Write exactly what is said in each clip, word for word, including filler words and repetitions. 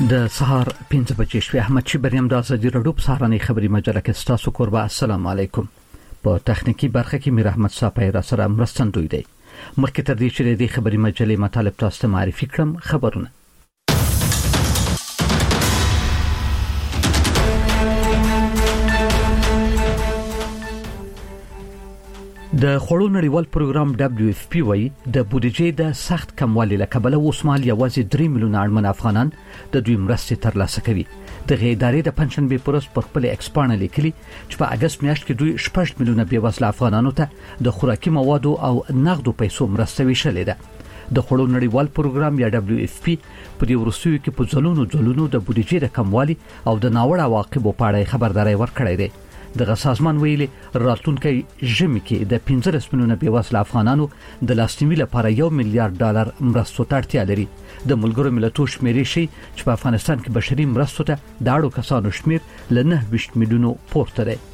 د سهار پنځه بجې شوې. احمد چې بریم د ازادي راډیو په سهارنۍ خبري مجله کې تاسو کوربه. السلام علیکم. په تخنیکی برخه کې میر احمد صاحب را سره مرستندوی دی. مخکې تر دې چې د خبري مجلې مطالب تاسو ته معرفي کړم، خبرونه د خوړو نړیوال پروګرام دبليو اف پی وايي د بودیجې د سخت کموالي له کبله وسمال یوازې درې میلیونه اړمن افغانان د دوی مرستې ترلاسه کوي. د غیدارې د پنځشنبه پروس په خپل ایکسپانه لیکلي چې په اگست میاشت کې دوی شپږ میلیونه بېوزله افغانانو ته د خوراکي موادو او نقدو پیسو مرسته ویشلې ده. د خوړو نړیوال پروګرام یا دبليو اف پی په دې ورسوي کې په ځلونو ځلونو د بودیجې د کموالي او د ناوړه عواقبو په اړه خبرداري ورکړې ده. د سازمان ویلي راتلونکي ژمي کې د پنځه میلیونه بېوزله افغانانو د لاستیمي لپاره یو میلیارډ ډالر مرستو ته اړتیا لري. د ملګرو ملتونو شمیرې شي چې په افغانستان کې بشري مرستو ته د اړو کسانو شمیر ل نه میلیونه پورته دی.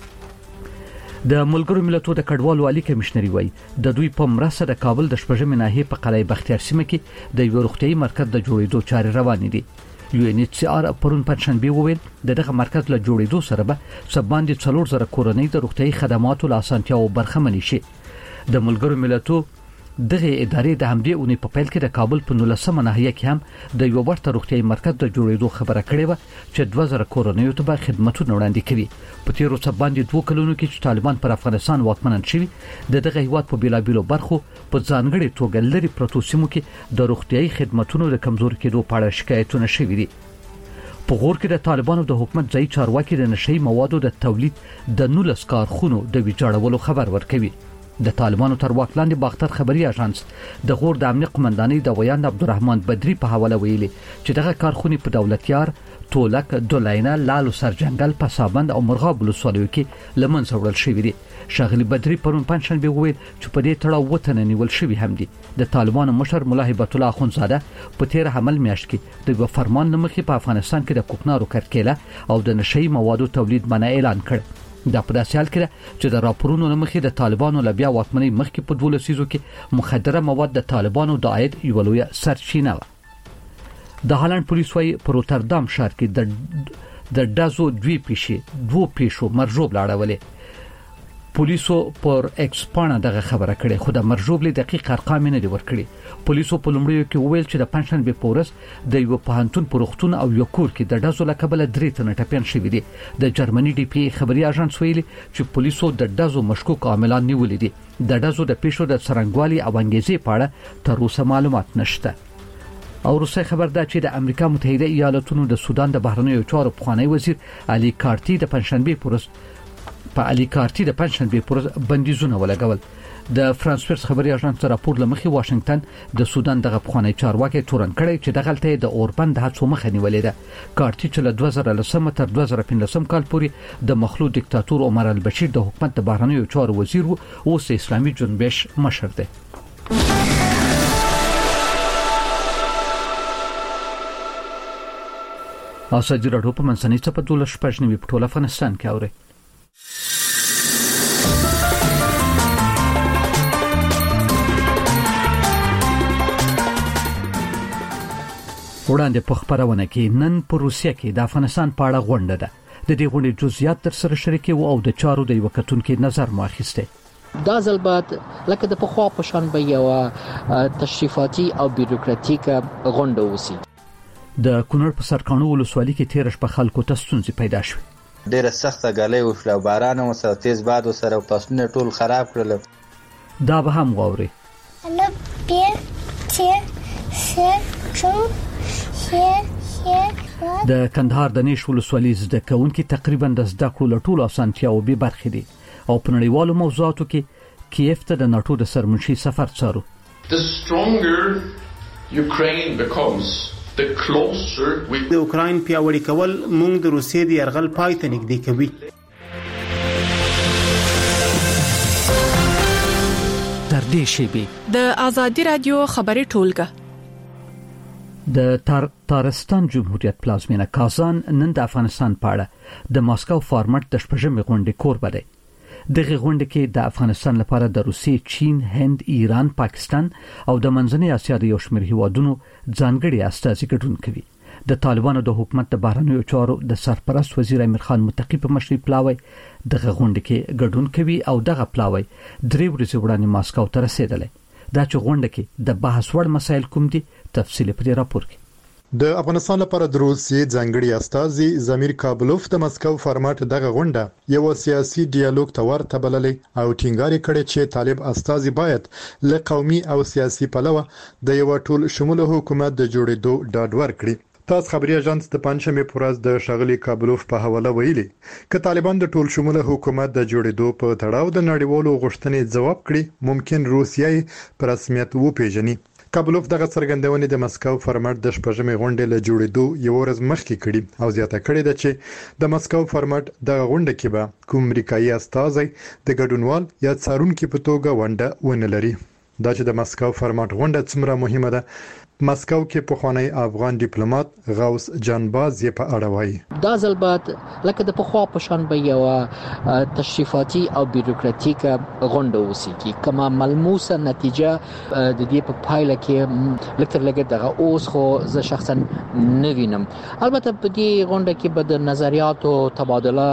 د ملګرو ملتونو د کډوالو عالی کمشنري وایي د دوی په مرسته د کابل د شپږمې ناحیې په قلعه بختیار سیمه کې د یو روغتيایي مرکز د جوړېدو چارې روانې دي. یو ان ایچ سی آر پرون پنځشنبه وویل د دغه مرکز له جوړېدو سره به سباندې څلور زره کورنۍ د روغتيایي خدماتو له اسانتیاو برخمن شي. د ملګرو ملتونو دغه ادارې د همدې اونۍ په پیل کې د کابل په نولسمه ناحیه کې هم د یو ورته روغتيایي مرکز د جوړېدو خبره کړې و چې دوه زره کورنۍ ته به خدماتونه وړاندې کړي. په تیرو سباندې دوه کلونو کې چې طالبان پر افغانستان واکمنان شوي د دغه هیواد په بیلابیلو برخو په ځانګړي توګه لري پروتو سیمو کې د روغتيایي خدماتونو د کمزوري کېدو په اړه شکایتونه شوي دي. په غور کې د طالبانو د حکومت ځای چارواکي د نشئی موادو د تولید د نولس کارخونو د ویجاړولو خبر ورکوي. د طالبانو تر واک لاندې باختر خبري اژانس د غور د امنیت قومندانۍ د ویاند عبدالرحمن بدری په حواله ویلي چې دغه کارخونې په دولتیار، تولک، دولینه، لالو سرجنگل، پسابند او مرغاب ولسوالیو کې لمنځه وړل شوې دي. شاغلی بدری پرون پنځشنبه وویل چې په دې تړاو وطن نیول شوی هم دي. د طالبانو مشر مولا هیبت الله اخونزاده په تیر حمل میاشت کې د فرمان نمخې په افغانستان کې د کوکنارو کرکیله او د نشئی موادو تولید منع اعلان کړ. دا په داسې حال کې چې د راپورونو مخې د طالبانو لبیا واکمنۍ مخکې په دوه لسیزو کې مخدره مواد د طالبانو د عاید یو لوی سرچینه و. د هالند پولیس وايي په روتردام ښار کې د د دازو دوی پیشي دوه پیشو مرجوب لاړولې. پولیسو پر ایکسپانه دغه خبره کړې، خو د مرجوبلې دقیق ارقام نه دی ورکړي. پولیسو په لومړیو کې وویل چې د پنځشنبه په ورځ د یو پوهنتون پروختون او یو کور کې د دازو لکبل درې تنه ټپيان شوي دي. د جرمني ډي پی خبري اژانس ویلي چې پولیسو د دازو مشکوک عاملان نیولې دي. د دازو د پیښو د څرنګوالي او انګیزې په اړه تر اوسه معلومات نشته. او روسي خبر ده چې د امریکا متحده ایالاتونو د سودان د بهرنیو چارو پخوانی وزیر علي کارتي د پنځشنبه په ورځ په علي کارتي د پنځشنبه پر بندیزونه ولګول. د فرانس پرس خبري اژانس راپور لمخې واشنگټن د سودان دغه پخوانی چارواکي تورن کړی چې دغلته د اوربند د هڅو مخه نیولې ده. کارتي چې له دوه زره لسم تر دوه زره پنځلس کال پورې د مخلوع دیکتاتور عمر البشیر د حکومت د بهرنیو چارو وزیر وو او د اسلامي جنبش مشر دی. ازادي راډیو په منځنۍ چپه دوله شپږ نیمه په ټول افغانستان کې اوري. وړاندې په خبرونه کې نن په روسیه کې د افغانستان په اړه غونډه ده. د دې غونډې جزئیات تر سره شریکي او د چارو د یو کتونکو نظر ماخسته. دا ځل بعد لکه د پخوا په شان به یو تشریفاتي او بیروکراتیک غونډه وسی. د کونړ په سرکانو ولسوالۍ کې تیرش په خلکو ته ستونزې پیدا شوې. ډېر سخته غلې وشله او باران او سره تیز باد او سره پسونه ټول خراب کړل. دا به هم غوړي. الو پیر چې څه څو د کندهار د نیش ولسوالۍ زده کوونکي تقریبا د زده کړو لټول اسانتیاو به برخې دي او په نړیوالو موضوعاتو کې کیف ته د ناتو د سرمنشي سفر څارو. The stronger Ukraine becomes, the closer we د اوکراین پیاوړی کول موږ د روسیې د یرغل پای ته نږدې کوي. تر دې شی د ازادي رادیو خبري ټولګه د تار تارستان جمهوریت پلازمینه کازان نن د افغانستان په اړه د ماسکو فارمټ د شپږمې غونډې کوربه دی. دغه غونډه کې د افغانستان لپاره د روسیې، چین، هند، ایران، پاکستان او د منځنۍ اسیا د یو شمېر هیوادونو ځانګړي استازي ګډون کوي. د طالبانو د حکومت د بهرنیو چارو د سرپرست وزیر امیر خان متقی په مشرۍ پلاوی د غونډه کې ګډون کوي او دغه پلاوی درې ورځې وړاندې ماسکو ته رسیدلې دا چې غونډه کې د بحث وړ مسایل کوم دي تفصیل په دې راپور کې د افغانستان لپاره د روسیې ځانګړي استازي زمیر کابلوف د مسکو فارمات دغه غونډه یو سیاسي ډیالوګ ته ورته بللې او ټینګار کړي چې طالب استازي باید له قومي او سیاسي پلوه د یو ټول شموله حکومت د جوړېدو ډاډ ورکړي تاسو خبري اژانس د پنځمې پورز د شغلي کابلوف په حواله ویلي ک طالبان د ټول شموله حکومت د جوړېدو په تړاو د نړیوالو غوښتنې جواب کړي ممکن روسیې پر رسمیت وپیژني کابلوف دغه څرګندونې د مسکو فارمات د شپږمې غونډې له جوړېدو یو ورځ مخکې کړي او زیاته کړې ده چې د مسکو فارمات د غونډه کې به کوم امریکایي استازي د ګډونوال یا څارونکو په توګه ونډه ونه لري دا چې د مسکو فارمات غونډه څومره مهمه ده مسکو کې پخوانی افغان ډیپلوماټ غوث جانباز یې په اړه وایي دا ځل بعد لکه د پخوا په شان به یو تشریفاتي او بیروکراتیک غونډه وسیږي کما ملموسه نتیجه د دې په پایله کې لکه لګه دغه اوس خو زه شخصا نه وینم البته په دې غونډه کې به د نظریاتو تبادله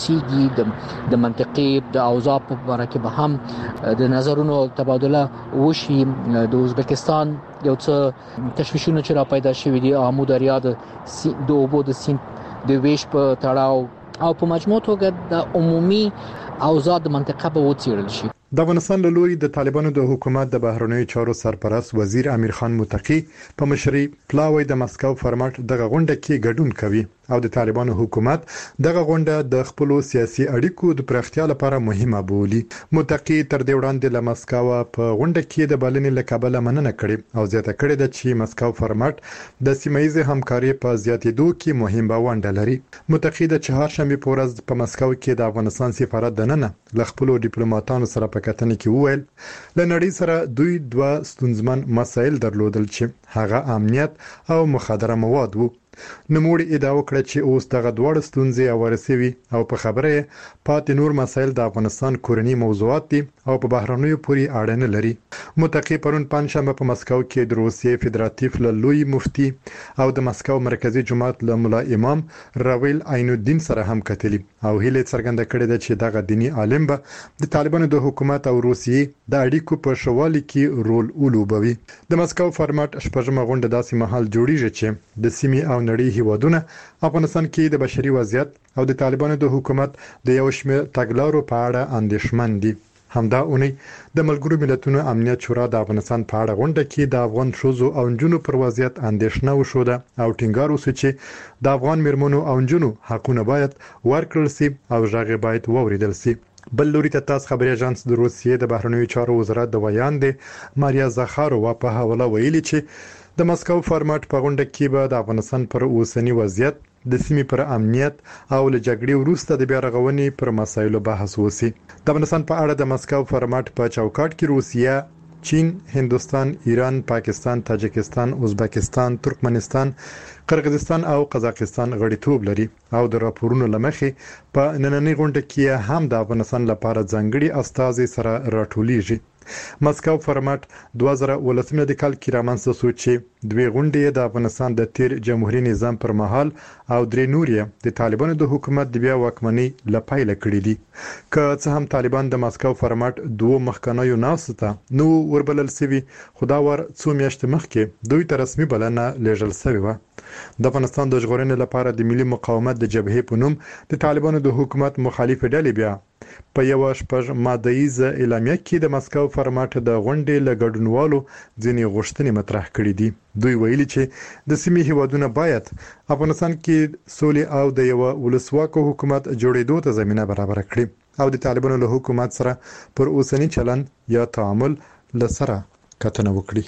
وسیږي د منطقي د اوضاع په اړه کې به هم د نظرونو تبادله وشي د ازبکستان یو څه تشویشونه چې را پیدا شوي دي آمو دریا د د اوبو د سیند د ویش په تړاو او په مجموع توګه د عمومي اوضاع د منطقه به وڅېړل شي د افغانستان له لوري د طالبانو د حکومت د بهرنیو چارو سرپرست وزیر امیر خان متقی په مشرۍ پلاوی د مسکو فارمات دغه غونډه کې ګډون کوي او د طالبانو حکومت دغه غونډه د خپل سیاسي اړیکو د پراختیا لپاره مهمه بولي متقی تر دې وړاندې له مسکو په غونډه کې د بلنې لقبله مننه کړې او زیاته کړې ده چې مسکو فارمات د سیمایي همکاري په زیاتېدو کې مهمه ونډه لري متقی د چهارشنبه په ورځ په مسکو کې د افغانستان سفارت دننه ل خپل ډیپلوماټانو سره په کتنې کې وویل ل نړۍ سره دوی دوه ستونزمن مسایل درلودل چې هغه امنیت او مخدره مواد وو نموړي ادعا وکړه چې اوس دغه دوه ستونزې اورسوي او په خبره پاتې نور مسایل د افغانستان کورنی موضوعات دي او په بهرنیو پورې اړه نه لري متقی پرون پنځشنبه په مسکو کې د روسیې فدراتیف له لوی مفتي او د مسکو مرکزی جماعت له مولا امام راویل عین الدین سره هم کتلی او هیله څرګنده کړې ده چې دغه دینی عالم به د طالبانو د حکومت او روسیې د اړیکو په شوالي کې رول ولوبوي د مسکو فارمات شپږمه غونډه داسې مهال جوړیږي چې د سیمې او نړۍ هیوادونه افغانستان کې د بشري وضعیت او د طالبانو د حکومت د یو شمېر تګلارو په اړه اندېښمن دي همدا اونۍ د ملګرو ملتونو امنیت شورا د افغانستان په اړه غونډه کې د افغان ښځو او نجونو پر وضعیت اندېښنه وشوده او ټینګار وسو چې د افغان مرمنو او نجونو حقونه باید ورکړل شي او ژغ باید واوریدل شي بل لوري ته تاسو خبري اژانس د روسیې د بهرنیو چارو وزارت د ویاندې ماریا زخارووا په حواله ویلي چې د مسکو فارمات په غونډه کې به د افغانستان پر اوسنی وضعیت د سیمې پر امنیت او له جګړې وروسته د بیا رغونې پر مسایلو بحث وشي د افغانستان په اړه د مسکو فارمات په چوکاټ کې روسیه چین هندوستان ایران پاکستان تاجکستان ازبکستان ترکمنستان قرغیزستان او قزاقستان غړیتوب لري او د راپورونو لمخې په نننۍ غونډه کې هم د افغانستان لپاره ځانګړي استازي سره راټولیږي مسکو فارمات دوه زره ولسمه د کال کې رامنځته شو چې دوی غونډې د افغانستان د تیر جمهوریت نظام پر مهال او درې نورې د طالبانو د حکومت د بیا واکمنۍ لپاره کړې دي که څه هم طالبان د مسکو فارمات دوه مخکنیو ناسته نو وربلل سوي خدا ور څو میاشتې مخکې دوی ته رسمي بلنه لیږل شوې و د افغانستان د ژغورنې لپاره د ملي مقاومت د جبهې په نوم د طالبانو د حکومت مخالف ډلې بیا په یو شپږ مادهیزه اعلامیه کې د مسکو فارمات د غونډې لګډونوالو ځینې غوښتنې مطرح کړې دي دوی ویلي چې د سیمې هیوادونه باید افغانستان کې سولې او د یو ولسواکو حکومت جوړېدو ته زمينه برابر کړي او د طالبانو له حکومت سره پر اوسنی چلند یا تعامل لسره کتنه وکړي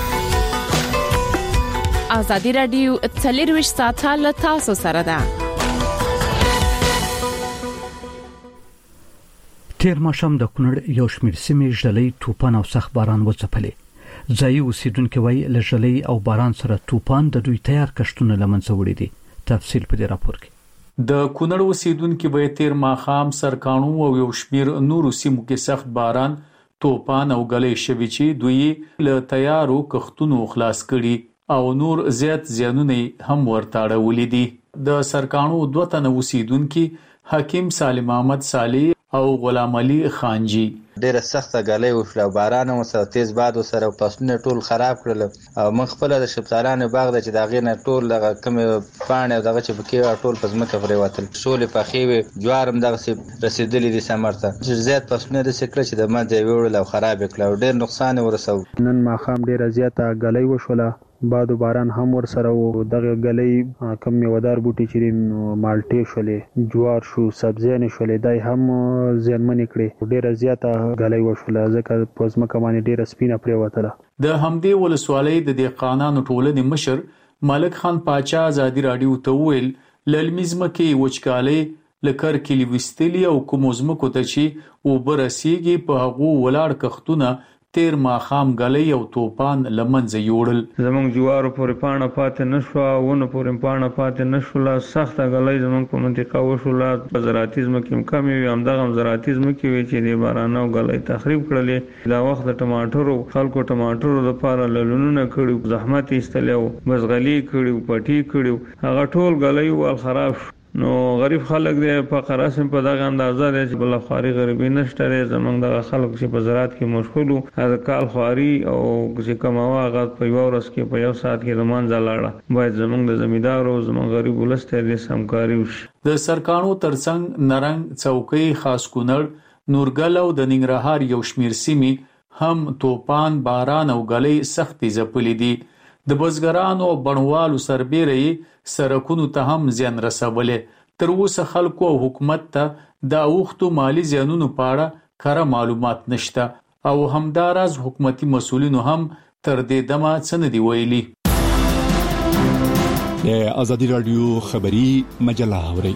ازادي رادیو څلرویشت ساعته له تاسو سره ده تیر ماشام د کونړ یو شمېر سیمې ژلۍ توپان او سخت باران وځپلې ځایي اوسیدونکو وایي له ژلۍ او باران سره توپان د دوی تیار کښتونه لمنځه وړي دي تفصیل په دې راپور کې د کونړ اوسیدونکو به تیر ماخام سرکانو او یو شمېر نورو سیمو کې سخت باران توپان او غلې شوي چې دوی له تیارو کښتونو خلاص کړي او نور زیات زیانونه هم ورته اړولي دي. د سرکانو دوه تنه اوسیدونکي حکیم سالم احمد صالح او غلام علي خانجي ډیره سخته ګلۍ وشوله او باران هم سره تیز باد سره فصلونه ټول خراب کړل او موږ خپل د شبسارانو باغ د چې د هغې نه ټول دغه کومې پاڼې او دغه چې پکې ټول په ځمکه پرېوتل. شولې پخې وې، جوار هم دغسې رسېدلي دي ثمر ته چې زیات فصلونه داسې کړه چې د منځه یې ویوړل او خراب یې کړه او ډېر نقصان یې ورسوه. نن ماښام ډېره زیاته ګلۍ وشوله، باد و باران هم ورسره و. دغه ګلۍ کم میوهدار بوټي چې مالټې شولې، جوار شو، سبزیانې شولې، دای هم زیانمنې کړې. ډېره زیاته ګلۍ وشوله ځکه په ځمکه باندې ډېره سپینه پرېوتله. د همدې ولسوالۍ د دهقانانو ټولنې مشر ملک خان پاچا ازادي راډیو ته وویل للمي ځمکې وچکالۍ له کرکلي ویستلي او کومو ځمکو ته چې اوبه رسیږي په هغو ولاړ کښتونه تیر ماښام ګلۍ او توپان له منځه یوړل. زموږ جوارو پورې پاڼه پاتې نه شوه، ونو پورې پاڼه پاتې نه شوله. سخته ګلۍ زموږ په منطقه وشوله. په زراعتي ځمکې هم کمې وي، همدغه هم زراعتي ځمکې وي چې د بارانه او ګلۍ تخریب کړلې. دا وخت د ټماټرو خلکو ټماټرو دپاره للونونه کړي، زحمت یې ایستلی و، بزغلي کړي، پټي کړي، هغه ټول ګلۍ وال خراب شو. نو غریب خلک دی فقر اسم په دغه اندازه دی چې بل خواري غریبي نشته دی. زمونږ دغه خلک چې په زراعت کې مشغول وو، هغه کال خواري او چې کماوه هغه په یو ورځ کې په یو ساعت کې د منځه لاړه. باید زمونږ د زمیندارو زمونږ غریب ولس ته دې همکاري وشي. د سرکانو ترڅنګ نرنګ، څوکۍ، خاص کونړ، نورګل او د ننګرهار یو شمیر سیمې هم توپان، باران او ګلۍ سختې ځپلې دي. د بزګرانو او بڼوالو سربیره سرکونو ته هم زیان رسولې. تر اوسه خلکو او حکومت ته د اوښتو مالی زیانونو په اړه کره معلومات نشته او همداراز حکومتي مسؤلینو هم تر دې دمه څه نه دي ویلي. د ازادي راډیو خبري مجله اورئ.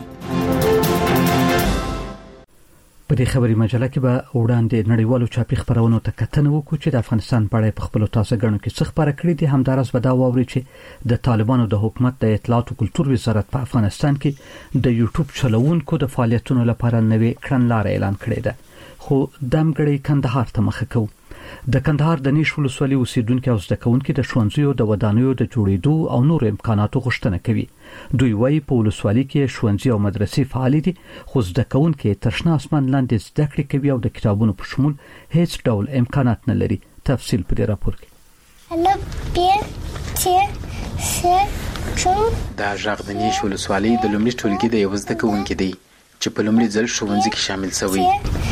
په دې خبري مجله کې به وړاندې نړیوالو چاپي خبرونو ته کتنه وکړو چې د افغانستان په اړه په خپل تاسو غنو کې څه خبره کړې دي. همدارس به دا واوري چې د طالبانو د حکومت د اطلاعات او کلتور وزارت په افغانستان کې د یوټیوب چلوونکو د فعالیتونو لپاره نوې کړنلاره اعلان کړې ده. خو دمګړی کندهار ته مخه کوي. د کندهار د نیش ولسوالۍ اوسیدونکو او زده کوونکو د ښوونځیو د ودانیو د جوړېدو او نور امکاناتو غوښتنه کوي. دوی وايي په ولسوالۍ کې ښوونځي او مدرسې فعال دي، خو زده کوونکو تر شنه اسمان لاندې زده کړې کوي او د کتابونو په شمول هیڅ ډول امکانات نه لري. تفصیل په دې راپور کې. دا ژغ د نیش ولسوالۍ د لومړي ټولګي د یو زده کوونکي دی چې په لومړي ځل ښوونځي کې شامل شوی.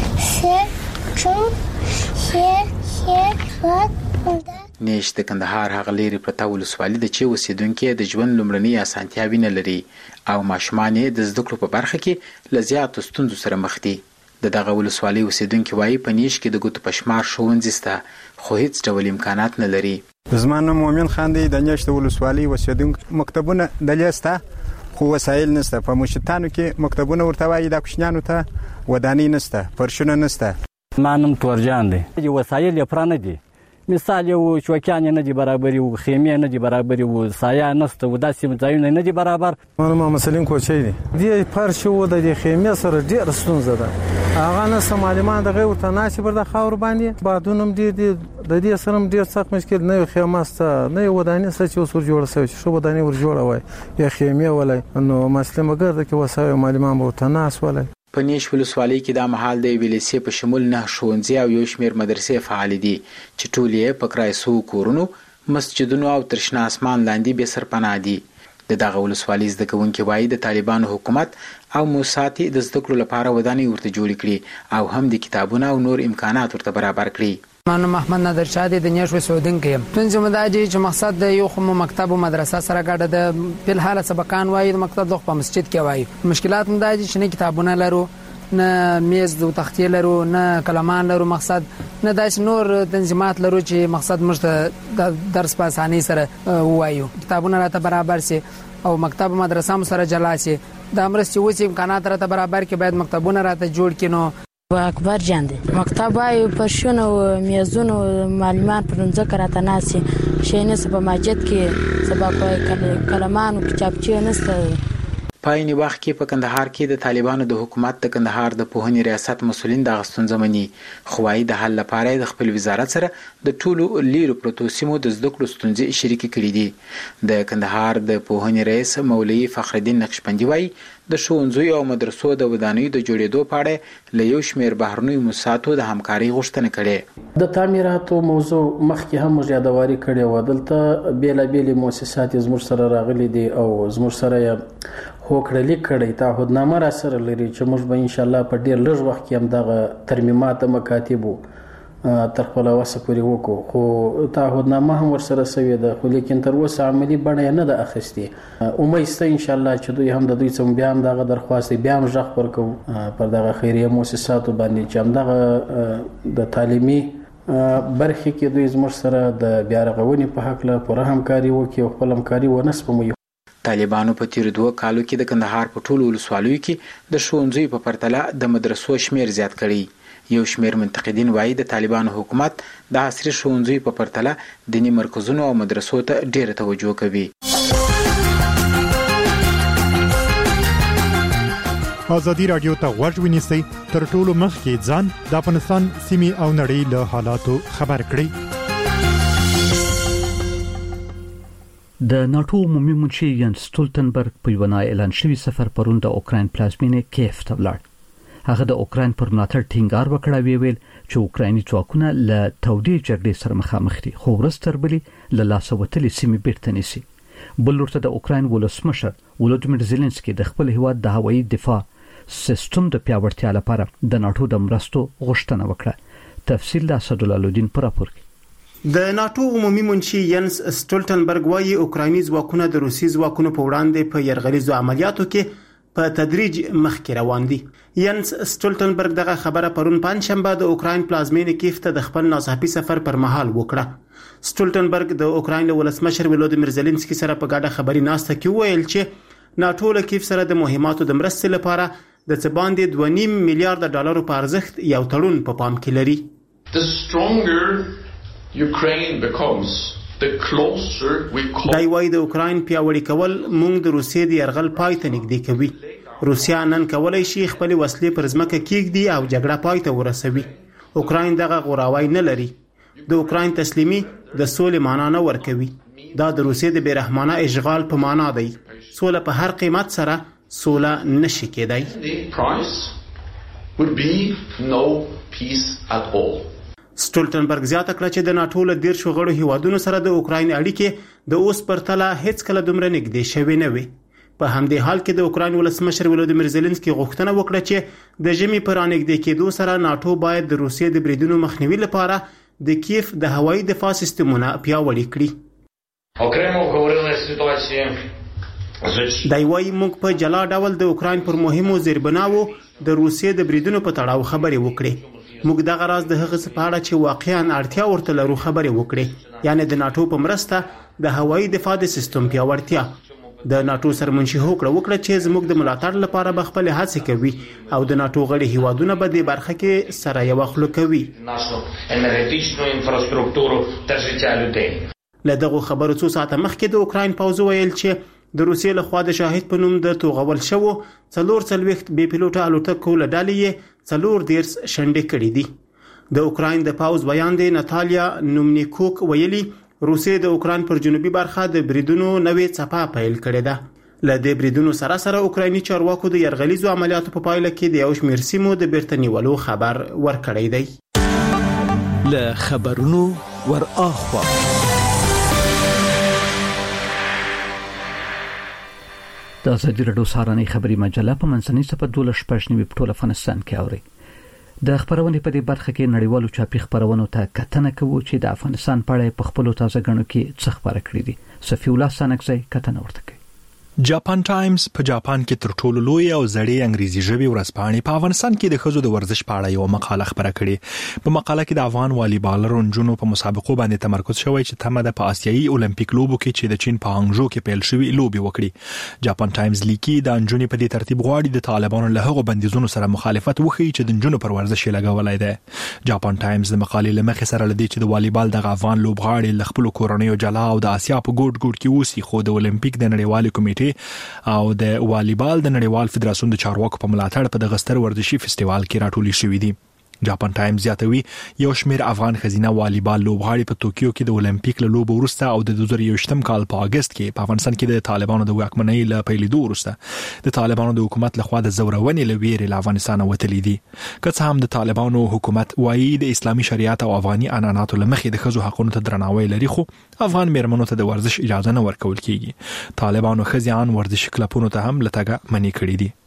نیش د کندهار هغه لري پرته ولسوالۍ د چې اوسیدونکو د ژوند لومړنۍ اسانتیاوې نه لري او ماشومان د زده کړو په برخه کې له زیاتو ستونزو سره مخ دي. د دغه ولسوالۍ اوسیدونکو وايي په نیش کې د ګوتو په شمار ښوونځي شته خو هیڅ ډول امکانات نه لري. زما نوم مومن خان دی. د نیش د ولسوالۍ اوسیدونکو مکتبونه د لیسته خو وسایل نشته. په مشتانو کې مکتبونه ورته وایي، د کوچنیانو ته ودانۍ نشته، فرشونه نشته. ما نوم تورجان دی. وسایل یې پرانه دي، مثال یو چوکیان نه دي برابر، یو خیمه نه دي برابر، یو سایه نشته، و داسې ځایونه نه دي برابر. ما مسلین کوچی دي. دی فرش و د خیمه سره ډیر ستونزه ده. هغه نه سمالمان د غیر تناسب بر د خاور باندې بادونم دي دي د دې سره ډیر سخت مشکل نه خیمه است نه ودانې سچ وسور جوړ شوی شو ودانې ور جوړ وای یا خیمه ولای نو مسله مګر د کې وسایل مالمان به تناس ولای. په نیش ولسوالۍ کې دا مهال د ویلسي په شمول نه ښوونځي او یو شمیر مدرسې فعال دي چې ټول یې په کرایسو کورونو، مسجدونو او تر شنه اسمان لاندې به سرپناه دي. د دغه ولسوالۍ زده کوونکي وایي د طالبانو حکومت او موساتي د زده کړو لپاره ودانۍ ورته جوړې کړي او هم د کتابونو او نور امکانات ورته برابر کړي. من محمد نادر شاه د نیش وسودونکو یم. تنظیم مداجي چې مقصد د یو خو مکتب او مدرسه سره ګډه د په حاله سبقان وایي د مکتب د مسجد کې وایي. مشکلات مداجي چې نه کتابونه لرو، نه میز او تختې لرو، نه کلمان لرو، مقصد نه داس نور تنظیمات لرو چې مقصد موږ د درس په اسانۍ سره وایو. کتابونه راته برابر سي او مکتب مدرسه هم سره جلا سي. د امرستي وسی امکانات راته برابر کې باید مکتبونه راته جوړ کینو. اکبر جان دی. مکتب وای پرشونه او میزونه معلمان پرونځه کراته ناسي شي نه سبا ماجد کې سبا کوي کلمان او کتابچې نسته. په عین وخت کې په کندهار کې د طالبانو د حکومت د کندهار د پوهنې ریاست مسولین د غستون زمني خوای د حل لپاره د خپل وزارت سره د ټولو لیرو پروتو سیمو د زده کړو ستونزې شریک کړي دي. د کندهار د پوهنې رئیس مولوی فخرالدین نقشبندي وایي د ښوونځیو او مدرسو د ودانیو د جوړېدو په اړه له یو شمېر بهرنیو موسساتو د همکارۍ غوښتنه کړې. د تعمیراتو موضوع مخکې هم موږ یادواري کړې وه. دلته بېلابېلې موسسات زموږ سره راغلي دي او زموږ سره یې هوکړه کړې تعهدنامه را سره لري چې موږ به انشاءالله په ډېر لږ وخت کې هم دغه ترمیمات مکاتبو تر خپله وسه پورې وکړو. خو تعهدنامه هم ورسره سوې ده خو لیکن تر اوسه عملي بڼه یې نه ده اخیستې. امید شته انشاءالله چې دوی هم د دوی څخه بیا هم دغه درخواست بیا هم غږ ورکوو پر دغه خیریه مؤسساتو باندې چې همدغه د تعلیمي برخې کې دوی زموږ سره د بیا رغونې په هکله پوره همکاري وکړي او خپل همکاري ونه سپموي. طالبانو په تیر دوه کالو کې د کندهار په ټولو ولسوالیو کې د ښوونځیو په پرتله د مدرسو شمیر زیات کړی. یو شمیر منتقدین وایي د طالبانو حکومت د عصري ښوونځیو په پرتله دیني مرکزونو او مدرسو ته ډیره توجه کوي. ازادي راډیو ته غوږ ونیسئ تر ټولو مخکې ځان د افغانستان سیمې او نړۍ له حالاتو خبر کړئ. د ناتو عمومي منشي ینس ستولتنبرګ په یو نه اعلان شوی سفر پرون د اوکراین پلازمینې کیف ته ولاړ. هغه د اوکراین پر ملاتړ ټینګار وکړ او ویل چې اوکرایني ځواکونه له تودې جګړې سره مخامخ دي خو ورستر بلی له لاسه وتلې سیمې بیرته نیسي. بل ورته د اوکراین ولسمشر ولودیمیر زيلنسکي د خپل هیواد د هوایي دفاع سیستم د پیاوړتیا لپاره د ناتو د مرستو غوښتنه وکړه. تفصیل د اسدالله په راپور کې. د ناتو عمومي منشي ینس ستولتنبرګ وايي اوکرایني ځواکونه د روسي ځواکونو په وړاندې په یرغلیزو عملیاتو کې په تدریج مخکې روان دي. ینس ستولتنبرګ دغه خبره پرون پنځشنبه د اوکراین پلازمینې کیف ته د خپل ناڅاپي سفر پر مهال وکړه. ستولتنبرګ د اوکراین ولسمشر ولودیمیر زيلنسکي سره په ګډه خبري ناسته کې ویل چې ناتو له کیف سره د مهماتو د مرستې لپاره د څه باندې دوه نیم میلیارډ ډالرو په ارزښت یو تړون په پام کې لري. The stronger Ukraine becomes, the closer we come. دای وای د اوکراین پیاوړی کول موږ د روسیې د يرغل پای ته نږدې کوي. روسیا نن کولای شي خپل وسلې پر ځمکه کېږدي او جګړه پای ته ورسوي. اوکراین دغه غوراوی نه لري. د اوکراین تسلیمي د سولې معنا نه ورکوي. دا د روسیې د بیرحمانه اشغال په معنا دی. سوله په هر قیمت سره سوله نشي کېدای. The price would be no peace at all. ستولتنبرګ زیاته کړه چې د ناتو له ډیر شو غړو هیوادونو سره د اوکراین اړیکې د اوس پرتله هیڅ کله دومره نږدې شوي نه وي. په همدې حال کې د اوکراین ولسمشر ولودیمیر زيلنسکي غوښتنه وکړه چې د ژمي پر انګدې کېدو سره ناتو باید د روسیې د بریدونو مخنیوي لپاره د کیف د هوایي دفاع سیستمونه پیاوړي کړي. Окремо говорили ситуації دای وای موږ په جلا ډول د اوکراین پر مهمو زیربناو د روسیې د بریدونو په تړاو خبرې وکړې. موږ دغه راز د هغه څه په اړه چې واقعا اړتیا ورته لرو خبرې وکړې، یعنی د ناتو په مرسته د هوایي دفاع د سیستم پیاوړتیا. د ناتو سرمنشي هوکړه وکړه چې زموږ د ملاتړ لپاره به خپل هڅې کوي او د ناتو غړي هیوادونه به د برخه کې سره یو خلو کوي. енергетичну інфраструктуру та життя людей. له دغه خبرو څو ساعته مخکې د اوکراین پوځ ویل چې د روسیې له خوا د شاهد په نوم د توغول شوو څلور څلوېښت بې پیلوټه الوتکو له ډلې یې څلور دیرس شنډې کړي دي. د اوکراین د پوځ بیان دی ناتالیا نومنیکوک ویلي روسیې د اوکراین پر جنوبي برخه د بریدونو نوې څپه پیل کړې ده. له دې بریدونو سره سره اوکرایني چارواکو د یرغلیزو عملیاتو په پایله کې د یو شمېر سیمو د بیرته نیولو خبر ورکړی دی. له خبرونو ور اخوا د ازادي راډیو سهارنۍ خبري مجله په منځنۍ صفحه دوله شپږ نیمه په ټول افغانستان کې اوري. د خبرونې په دې برخه کې نړیوالو چاپي خبرونو ته کتنه کوو چې د افغانستان په اړه په خپل تازه غنو کې څه خبره کړې دي. صفی الله سانکزی کتنه ورته کوي. جاپان ټایمز په جاپان کې تر ټولو لوی او زړې انګریزي ژبې ورځپاڼې په افغانستان کې د ښځو د ورزش په اړه یو مقاله خبره کړې. په مقاله کې د افغان والیبالرو نجونو په مسابقو باندې تمرکز شوی چې تمه ده په آسیایي اولمپیک لوبو کې چې د چین په هانګژو کې پیل شوی لوبي وکړي. جاپان ټایمز لیکي د نجونو په دې ترتیب غواړي د طالبانو له هغو بندیزونو سره مخالفت وکړي چې د نجونو پر ورزش لګولای دی. جاپان ټایمز د مقالې لمخې سره لدی چې د والیبال د افغان لوبغاړي له خپل کورنیو جلا او د آسیا په ګوټ ګوټ کې اوسي خو د اولمپیک د نړیوالې کمیټې کمیټې او د والیبال د نړیوال فدراسیون د چارواکو په ملاتړ په دغه ستر ورزشي فستیوال کې راټولې شوې دي. جاپان ټایمز زیاتوي یو شمېر افغان ښځینه والیبال لوبغاړي په توکیو کې د اولمپیک له لوبو وروسته او د دوه زره یوویشتم کال په اگست کې په افغانستان کې د طالبانو د واکمنۍ له پیلېدو وروسته د طالبانو د حکومت لخوا د زورونې له ویرې له افغانستان وتلي دي. که څه هم د طالبانو حکومت وایي د اسلامي شریعت او افغاني عنعناتو له مخې د ښځو حقونو ته درناوی لري، خو افغان میرمنو ته د ورزش اجازه نه ورکول کیږي. طالبانو ښځې ورزشي کلبونو ته هم لټګه منې کړې دي.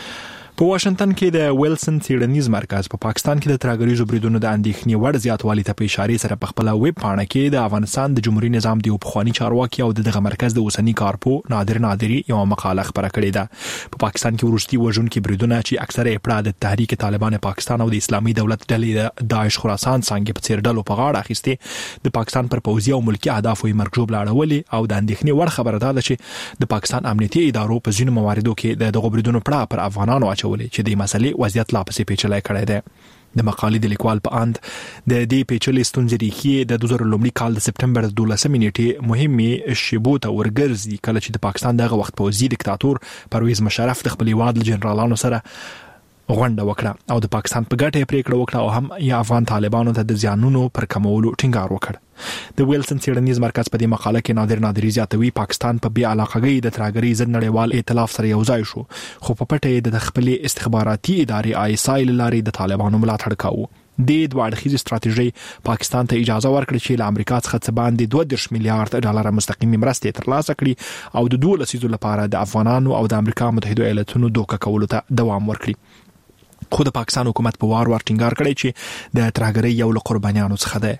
په واشنگټن کې د ویلسن څېړنیز مرکز په پا پاکستان کې د ترهګریزو بریدونو د اندېښنې وړ زیاتوالي ته په اشاره سره په خپل ویب پاڼه کې د افغانستان د جمهوریت نظام د پخوانی چارواکي او دغه مرکز د اوسنی کارپو نادر نادری یو مقاله خبره کړې ده. په پاکستان کې ورستي وژونکي بریدونه چې اکثره یې پړه د تحریک طالبان پاکستان او د اسلامي دولت ډلې د داعش خراسان څنګه په څیر ډلو په غاړه اخیسته د پاکستان پر پوځي او ملکی اهدافو یې مرګجوب لاړولې او د اندېښنې وړ خبره ده چې د پاکستان امنیتي ادارو په ځینو مواردو کې د دغه بریدونو پړه پر افغانانو اچولې چې د مسلې وضعیت لا پسې پیچلې کړی دی. د مقالې د لیکوال په اند د دې پیچلې ستونزې ریښې د دوه زره لومړي کال د سپټمبر دولسمې نیټې مهمې شیبو ته ورګرځي کله چې د پاکستان دغه وخت پوځي دیکتاتور پرویز مشرف د خپل هیواد له جنرالانو سره غونډه وکړه او د پاکستان په ګټه پریکړه وکړه او هم یا افغان طالبانو ته د زیانونو پر کمولو ټینګار وکړ. د ویلسن څېړنیز مرکز په دې مقاله کې نادر نادری زیاتوي پاکستان په بیا علاقګۍ د ترهګرۍ ضد نړیوال ائتلاف سره یو ځای شو، خو په پټه د خپل استخباراتي ادارې آی اس آی لاري د طالبانو ملاتړ کاوه. د دوه اړخیزې ستراتیژۍ پاکستان ته اجازه ورکړه چې له امریکا څخه څه باندې دوه دېرش میلیارډ ډالر مستقیمي مرستې ترلاسه کړي او د دوه لسیزو لپاره د افغانانو او د امریکا متحده ایالاتونو دوکه کولو ته دوام ورکړي. خو د پاکستان حکومت په وار وار ټینګار کړی چې د ترهګرۍ یو له قربانیانو څخه ده.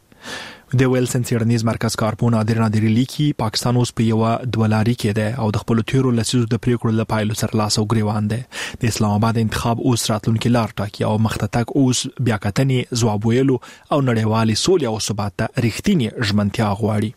د ویلسن څېړنیز مرکز کارپو نادر نادری لیکي پاکستان اوس په یو دولاري کې ده او د خپل تیرو لسیزو د پریکړو له پایلو سره لاس او ګریوان ده. د اسلام آباد انتخاب اوس راتلونکي لار ټاکي او مختتک اوس بیا کتنې ځواب ویلو او نړیوالي سولې او ثبات ته رښتینی ژمنتیا غواړي.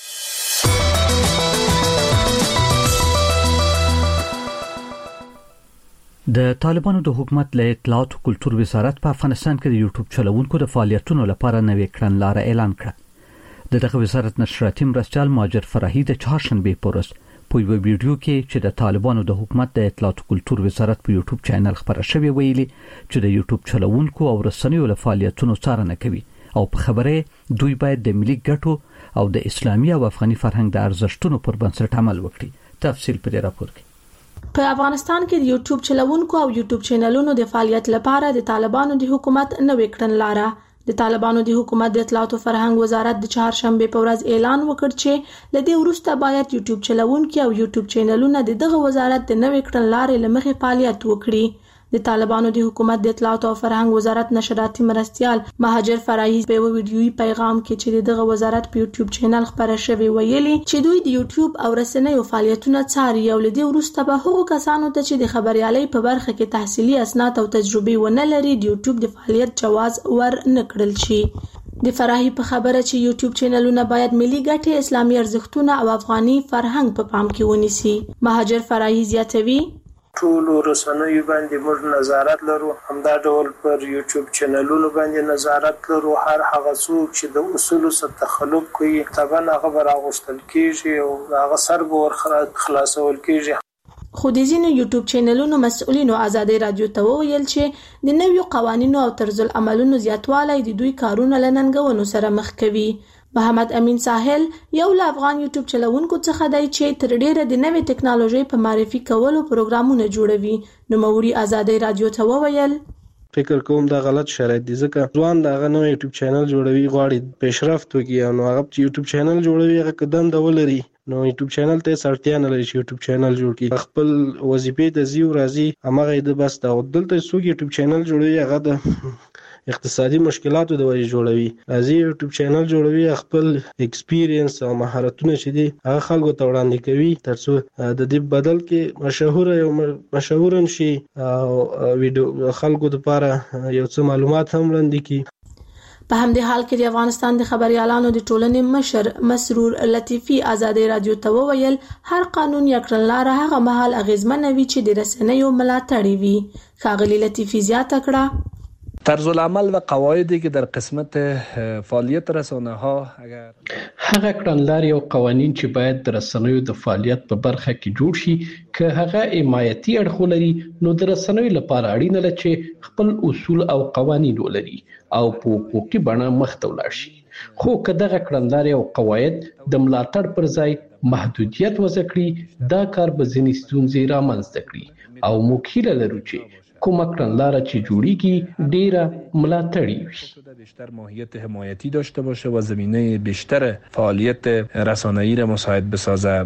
د طالبانو د حکومت له اطلاعات او کلتور وزارت په افغانستان کې د یوټیوب چلوونکو د فعالیتونو لپاره نوې کړنلاره اعلان کړه. د دغه وزارت نشراتي مرستیال ماجر فرحي د چهارشنبه په ورځ په یو ویډیو کې چې د طالبانو د حکومت د اطلاعات او کلتور وزارت په یوټیوب چینل خبره شوې ویلي چې د یوټیوب چلوونکو او رسنیو له فعالیتونو څارنه کوي او په خبره دوی باید د ملي ګټو او د اسلامي او افغاني فرهنګ د ارزښتونو پر بنسټ عمل وکړي. تفصیل په دې راپور کې. په افغانستان کې د یوټیوب چلوونکو او یوټیوب چینلونو د فعالیت لپاره د طالبانو د حکومت نوې کړنلاره د طالبانو د حکومت د اطلاعات او فرهنګ وزارت د چهارشنبه په ورځ اعلان وکړ چې لدې وروسته باید یوټیوب چلوونکي او یوټیوب چینلونه د دغه وزارت د نوې کړنلارې لمخې فعالیت وکړي. د طالبانو د حکومت د اطلاعات او فرهنګ وزارت نشراتي مرستیال مهاجر فرحي په یو ویډیويي پیغام کې چې دغه وزارت په یوټیوب چینل خبره شوی ویلي چې دوی د یوټیوب او رسنیو فعالیتونه څاري او لدې وروسته به هغو کسانو ته چې د خبريالۍ په برخه کې تحصیلي اسناد او تجربه ونه لري د یوټیوب د فعالیت جواز ور نه کړل شي. د فرحي په خبره چې یوټیوب چینلونه باید ملي ګټې، اسلامي ارزښتونه او افغاني فرهنګ په پام کې ونیسي. مهاجر فرحي زیاتوي ټول رسنیو باندې موږ نظارت لرو، همدا ډول پر یوټیوب چینلونو باندې نظارت لرو. هر هغه څوک چې د اصولو سره تخلف کوي طبعا هغه به راغوښتل کیږي او هغه سر به ورخلاصول کیږي. خو د ځینو یوټیوب چینلونو مسؤلینو ازادي رادیو ته وویل چې د نویو قوانینو او طرز العملونو زیاتوالی د دوی کارونه له ننګونو سره مخ کوي. محمد امین ساحل یو له افغان یوټیوب چلوونکو څخه دی چې تر ډیره د نوې ټکنالوژي په معرفي کولو پروګرامونه جوړوي. نو موري ازادي رادیو ته وویل فکر کوم دا غلط شرایط دي ځکه ځوان دا غنو یوټیوب چینل جوړوي غواړي پیشرفت وکړي او هغه یوټیوب چینل جوړوي هغه قدم د ولري نو یوټیوب چینل ته سرتیا نه لري چې یوټیوب چینل جوړ کړي خپل وظیفې د زیو راځي هغه د بس دا دلته څوک یوټیوب چینل جوړوي هغه د اقتصادي مشکلاتو د وجې جوړوي راځي یوټیوب چینل جوړوي خپل ایکسپیرینس او مهارتونه چې دي هغه خلکو ته وړاندې کوي ترڅو د دې بدل کې مشهور یو مشهور شي او ویډیو خلکو لپاره یو څه معلومات هم وړاندې کړي. په همدې حال کې د افغانستان د خبريالانو د ټولنې مشر مسرور لطیفي ازادي رادیو ته وویل هر قانون یا کړنلاره هغه مهال اغیزمنوي چې د رسنیو ملاتړ وي. ښاغلي لطیفي زیاته کړه طرز العمل و قواعدی که در قسمت فعالیت رسانه ها اگر هغه کړنلارې او قوانین چې باید د رسنیو د فعالیت په برخه کې جوړ شي که هغه حمایتي اړخ لري نو د رسنیو لپاره اړینه ده چې خپل اصول او قوانین ولري او په حقوقي بڼه مخته ولاړ شي خو که دغه کړنلارې او قواعد د ملاتړ پر ځای محدودیت وضع کړي دا کار به ځینې ستونزې رامنځته کړي او موږ هیله لرو چې کومه کړنلاره چې جوړیږي ډیره ملاتړی وي بیشتر ماهیت حمایتی داشته باشه و زمینه بیشتر فعالیت رسانه‌ای را مساعد بسازه.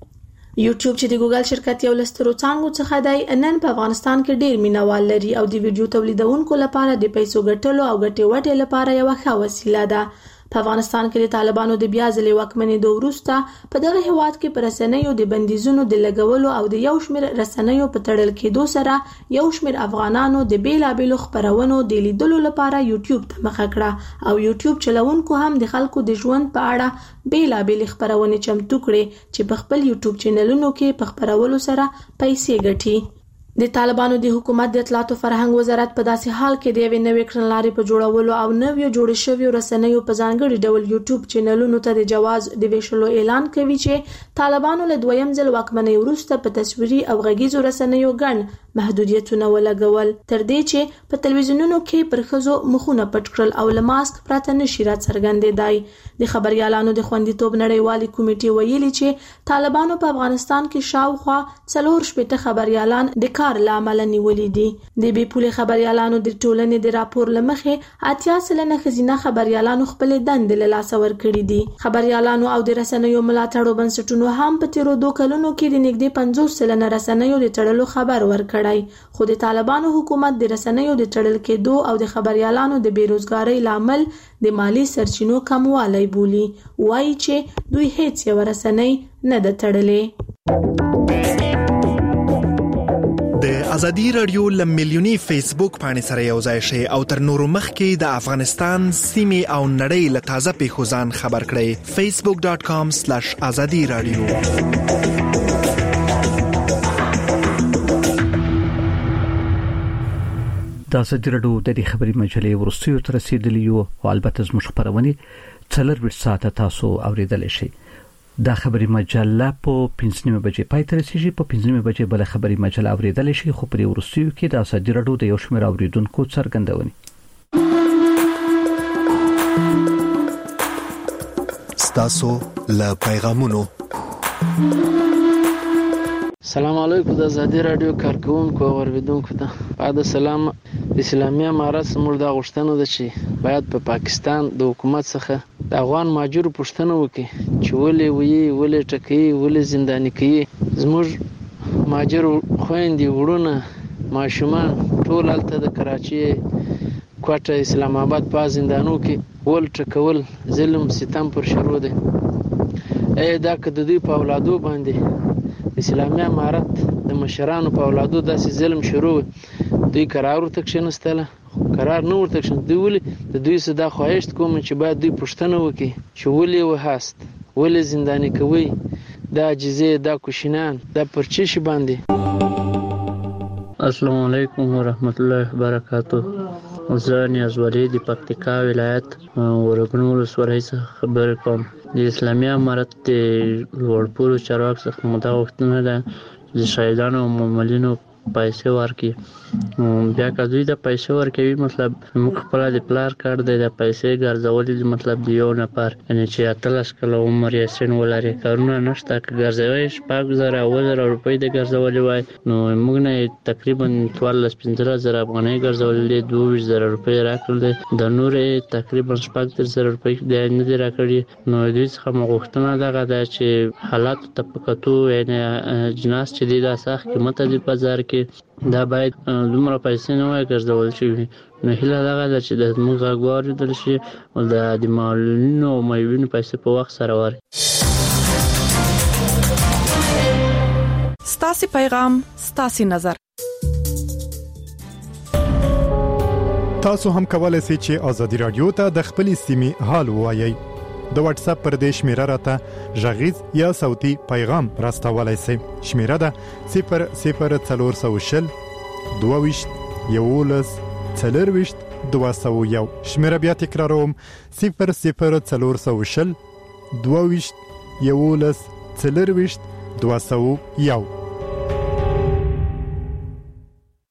یوټیوب چې د ګوګل شرکت یو لسترو څانګو څخه دی نن په افغانستان کې ډیر مینوال لري او د ویډیو تولیدونکو لپاره د پیسو ګټلو او ګټې وټې لپاره یو ښه وسیله ده. په افغانستان کې د طالبانو د بیا ځلې واکمنېدو وروسته په دغه هیواد کې په رسنیو د بندیزونو د لګولو او د یو شمېر رسنیو په تړل کېدو سره یو شمېر افغانانو د بیلابېلو خپرونو د لیدلو لپاره یوټیوب ته مخه کړه او یوټیوب چلوونکو هم د خلکو د ژوند په اړه بیلابېلې خپرونې چمتو کړې چې په خپل یوټیوب چینلونو کې په خپرولو سره پیسې ګټي. د طالبانو د حکومت د اطلاعات او فرهنګ وزارت په داسې حال کې د یوې نوې کړنلارې په جوړولو او نویو جوړې شویو رسنیو په ځانګړي ډول یوټیوب چینلونو ته د جواز د ویشلو اعلان کوي چې طالبانو له دویم ځل واکمنۍ وروسته په تصویري او غږیزو رسنیو ګڼ محدودیتونه ولګول تر دې چې په تلویزیونونو کې پر ښځو مخونه پټ کړل او له ماسک پرته نشي راڅرګندېدای. د خبریالانو د خوندیتوب نړیوالې کمیټې ویلي چې طالبانو په افغانستان کې شاوخوا څلور شپېته خبریالان د کار لامل نیولې دي. د بې پولې خبریالانو د ټولنې د راپور لمخې اتیا سلنه ښځینه خبریالانو خپل دندې له لاسه ورکړي دي. خبریالانو او د رسنیو ملاتړو بنسټونو هم په تیرو دوه کلونو کې د نږدې پنځوس سلنه رسنیو د تړلو خبر ورکړی خو د طالبانو حکومت د رسنیو د تړل کېدو او د خبریالانو د بیروزګارۍ لامل د مالی سرچینو کموالی بولي. وایي چې دوی هیڅ یو رسنۍ نه ده تړلې. د ازادي رادیو ل ملیونی فیسبوک باندې سره یو ځای شي او تر نورو مخکې د افغانستان سیمه او نړۍ له تازه پیښو ځان خبر کړئ. facebook dot com slash azadi radio. د ازادي رادیو د دې خبري مجلې ورستیو تر رسیدلی او البته زموږ خبرونه څلور ویشت ساعته تاسو اوریدل شي. دا خبري مجله په پنځه نیمه بجې پای ته رسیږي. په پنځه نیمه بجې بل خبري مجله اوریدل شي خو پر ورستیو کې د ازادي رادیو د یو شمېر اوریدونکو څرګندونې. ستاسو له پیغامونو. سلام علیکم د ازادي رادیو کارکونکو او اوریدونکو ته بعد سلام. اسلامي امارات سمور د غشتنه ده چې باید په پا پاکستان د حکومت څخه د افغان ماجر پښتنه وکړي چې ولې وی ولې ټکی ولې زنداني کوي. زموږ ماجر خويندې وړونه ماشومان ټول الته د کراچي کوټه اسلام آباد په زندانو کې ول ټکول ظلم ستم پر شروع ده. اې دا که د دوی په اولادو باندې اسلامي امارات د مشرانو په اولادو داسې ظلم شروع دوی قرار ورته کښینستله قرار نه ورته کښین دوی ولې د دوی صدا خواهشت کوم چې باید دوی پښتنه وکړي چې ولې وهاست ولې زنداني کوي دا عجزې دا کوشنان دا پرچې شي باندې. السلام علیکم ورحمت الله وبرکاته. زه نیاز ولی د پکتیکا ولایت ورګنو ولسوالۍ څخه خبرې کوم. د اسلامي امارت د لوړپوړو چارواکو څخه مو دا غوښتنه ده د شهیدانو او مامورینو پیسې ورکړي. بیا که دوی د پیسې ورکوي مطلب موږ خپله د پلار کار دی د پیسې ګرځولي مطلب د یو نفر یعنې چې اتلس کاله عمر یا سن ولري کارونه نشته که ګرځوي شپږ زره اوه زره روپۍ د ګرځولي وای نو موږ نه تقریبا څوارلس پنځلس زره افغانۍ ګرځولي دي دوه ویشت زره روپۍ راکړل دي د نورې تقریبا شپږ دېرش زره روپۍ د نه دي راکړي. نو دوی څخه مو غوښتنه دغه ده چې حالاتو ته په کتو یعنې جناس چې دی دا سخت قیمته دي بازار کې دا باید دومره پیسې نه وای ګرځول شوي. نو هیله دغه ده چې د زموږ غږ واورېدل شي او د معلولینو او معیوبینو پیسې په وخت سره ورکړي. ستاسې پیغام ستاسې نظر. تاسو هم کولای شئ چې ازادي رادیو ته د خپلې سیمې حال ووایئ. د واتس اپ پر دې شمیره راته غږیز یا صوتي پیغام راستولای شئ. شمیره ده صفر صفر څلور سوه شل دوه ویشت یوولس څلور ویشت دوه سوه یو. شمیره بیا تکراروم صفر صفر څلور سوه شل دوه ویشت یولس څلرویشت دوه سوه یو.